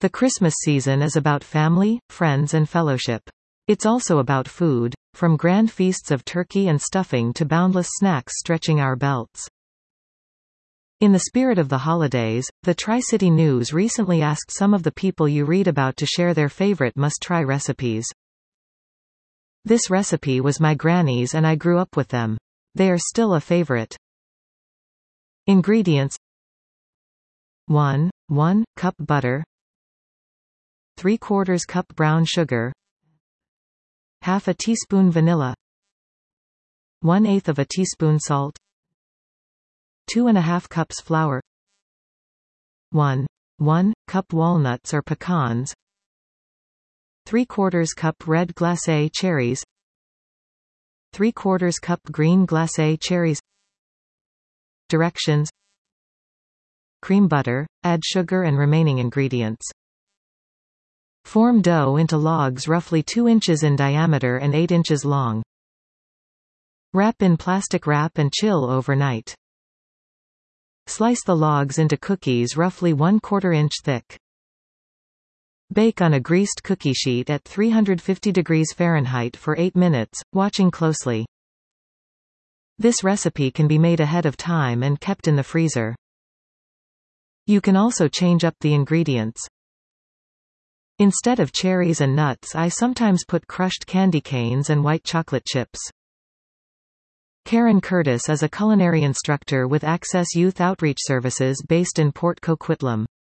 The Christmas season is about family, friends and fellowship. It's also about food, from grand feasts of turkey and stuffing to boundless snacks stretching our belts. In the spirit of the holidays, the Tri-City News recently asked some of the people you read about to share their favorite must-try recipes. This recipe was my granny's and I grew up with them. They are still a favorite. Ingredients: 1 cup butter, 3/4 cup brown sugar, half a teaspoon vanilla, 1/8 of a teaspoon salt, 2½ cups flour, 1 cup walnuts or pecans, 3/4 cup red glacé cherries, 3/4 cup green glacé cherries. Directions: cream butter, add sugar and remaining ingredients. Form dough into logs roughly 2 inches in diameter and 8 inches long. Wrap in plastic wrap and chill overnight. Slice the logs into cookies roughly 1/4 inch thick. Bake on a greased cookie sheet at 350 degrees Fahrenheit for 8 minutes, watching closely. This recipe can be made ahead of time and kept in the freezer. You can also change up the ingredients. Instead of cherries and nuts, I sometimes put crushed candy canes and white chocolate chips. Karen Curtis is a culinary instructor with Access Youth Outreach Services based in Port Coquitlam.